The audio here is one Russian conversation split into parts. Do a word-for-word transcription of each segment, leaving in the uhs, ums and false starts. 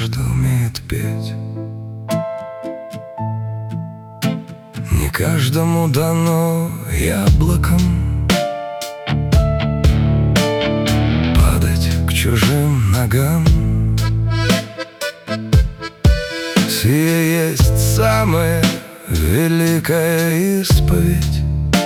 каждый умеет петь. Не каждому дано яблоком падать к чужим ногам. Сие есть самая великая исповедь,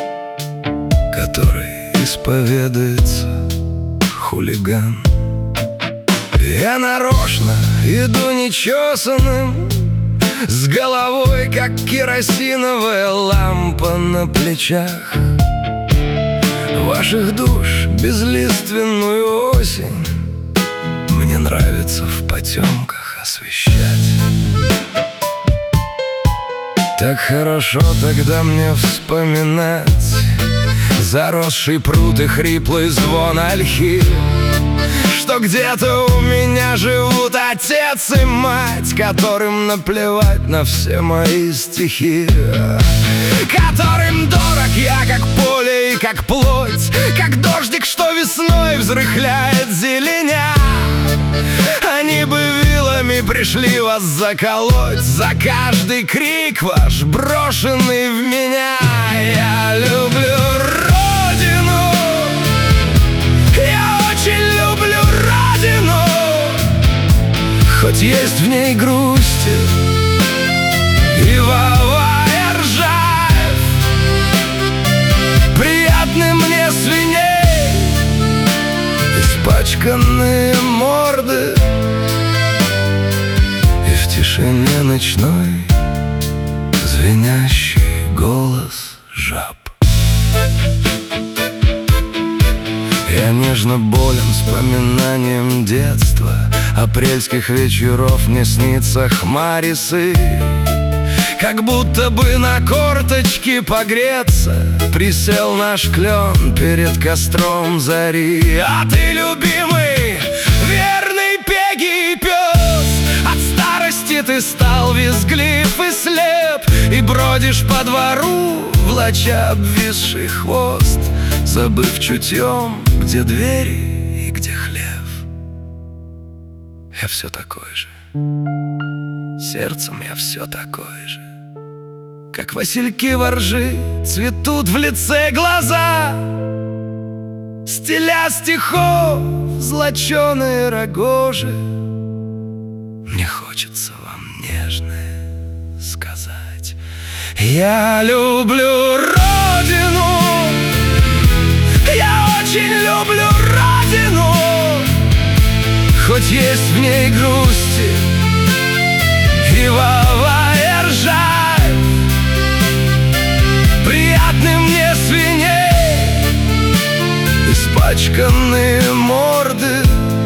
которой исповедуется хулиган. Я нарочно иду нечесанным, с головой, как керосиновая лампа на плечах. Ваших душ безлиственную осень мне нравится в потемках освещать. Так хорошо тогда мне вспоминать заросший пруд и хриплый звон ольхи, что где-то у меня живут отец и мать, которым наплевать на все мои стихи, которым дорог я, как поле и как плоть, как дождик, что весной взрыхляет зеленя. Они бы вилами пришли вас заколоть за каждый крик ваш, брошенный в меня. Я люблю родину, я очень люблю родину, хоть есть в ней грусти и Вовая Ржаев. Приятны мне свиней испачканные морды, и в тишине ночной звенящий голос жаб. Я нежно болен вспоминанием детства, апрельских вечеров мне снится хмарисы, как будто бы на корточки погреться присел наш клен перед костром зари. А ты, любимый, верный пегий пес, от старости ты стал визглив и слеп, и бродишь по двору, влача обвисший хвост, забыв чутьем, где двери и где хлев. Я все такой же, сердцем я все такой же, как васильки во ржи цветут в лице глаза, стиля стихов злоченые рогожи. Мне хочется вам нежное сказать: я люблю родину, я очень люблю родину, хоть есть в ней грусти и Вовая Ржаев. Приятны мне свиней испачканные морды,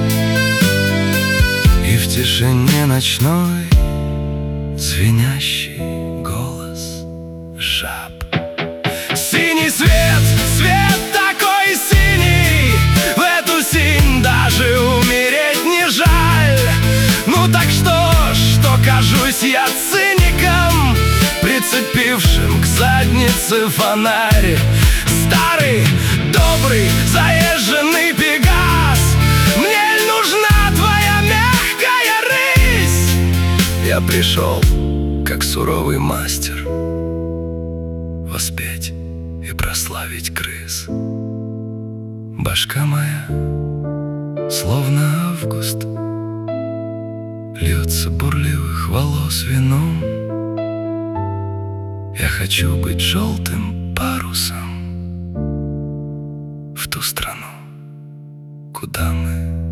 и в тишине ночной звенящий голос жаб. Синий свет, свет такой синий, в эту синь даже умереть не жаль. Ну так что, что кажусь я циником, прицепившим к заднице фонарь? Старый, добрый, заезженный Пегас, мне ль нужна твоя мягкая рысь? Я пришел, как суровый мастер, воспеть и прославить крыс. Башка моя, словно август, льется бурливых волос вином. Я хочу быть желтым парусом в ту страну, куда мы